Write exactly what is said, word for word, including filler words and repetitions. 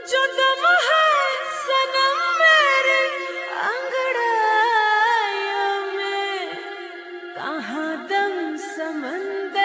जो दम है सनम मेरे अंगड़ाइयों में, कहाँ दम समंदर